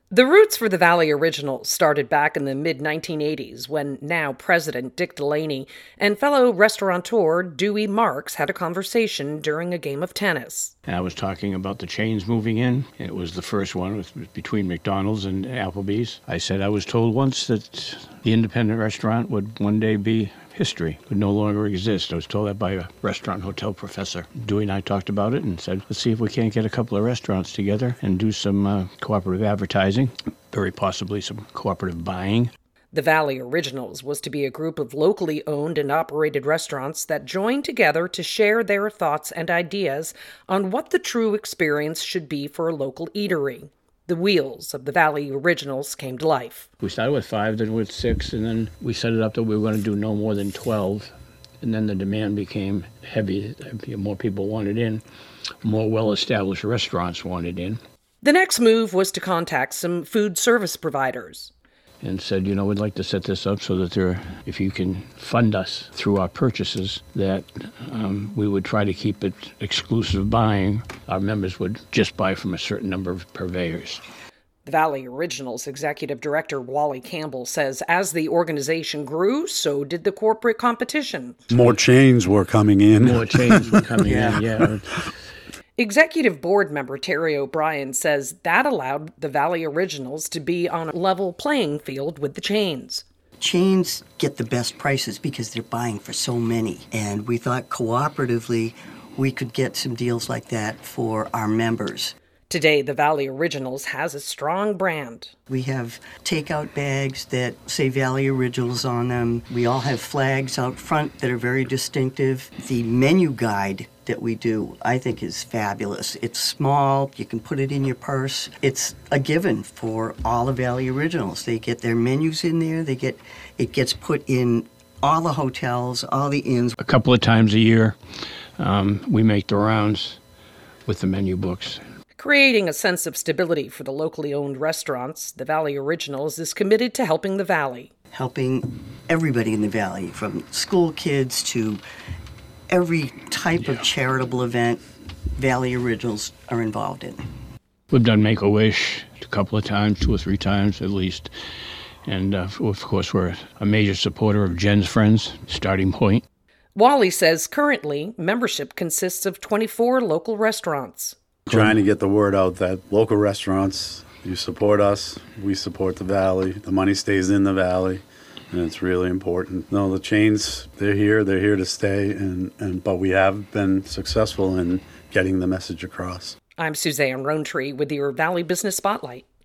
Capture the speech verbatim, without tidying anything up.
The roots for the Valley Originals started back in the mid nineteen eighties when now President Dick Delaney and fellow restaurateur Dewey Marks had a conversation during a game of tennis. And I was talking about the chains moving in. It was the first one with, between McDonald's and Applebee's. I said I was told once that the independent restaurant would one day be history, would no longer exist. I was told that by a restaurant hotel professor. Dewey and I talked about it and said, let's see if we can't get a couple of restaurants together and do some uh, cooperative advertising, very possibly some cooperative buying. The Valley Originals was to be a group of locally owned and operated restaurants that joined together to share their thoughts and ideas on what the true experience should be for a local eatery. The wheels of the Valley Originals came to life. We started with five, then with six, and then we set it up that we were going to do no more than twelve. And then the demand became heavy. More people wanted in. More well-established restaurants wanted in. The next move was to contact some food service providers. And said, you know, we'd like to set this up so that there, if you can fund us through our purchases, that um, we would try to keep it exclusive buying. Our members would just buy from a certain number of purveyors. The Valley Originals executive director Wally Campbell says as the organization grew, so did the corporate competition. More chains were coming in. More chains were coming yeah. in, yeah. Executive board member Terry O'Brien says that allowed the Valley Originals to be on a level playing field with the chains. Chains get the best prices because they're buying for so many. And we thought cooperatively we could get some deals like that for our members. Today, the Valley Originals has a strong brand. We have takeout bags that say Valley Originals on them. We all have flags out front that are very distinctive. The menu guide that we do, I think, is fabulous. It's small. You can put it in your purse. It's a given for all the Valley Originals. They get their menus in there. They get it gets put in all the hotels, all the inns. A couple of times a year, um, we make the rounds with the menu books. Creating a sense of stability for the locally owned restaurants, the Valley Originals is committed to helping the Valley. Helping everybody in the Valley, from school kids to every type yeah. of charitable event Valley Originals are involved in. We've done Make-A-Wish a couple of times, two or three times at least. And uh, of course, we're a major supporter of Jen's Friends, Starting Point. Wally says currently membership consists of twenty-four local restaurants. Trying to get the word out that local restaurants, you support us, we support the Valley, the money stays in the Valley, and it's really important. No, the chains, they're here, they're here to stay, and, and but we have been successful in getting the message across. I'm Suzanne Rowntree with your Valley Business Spotlight.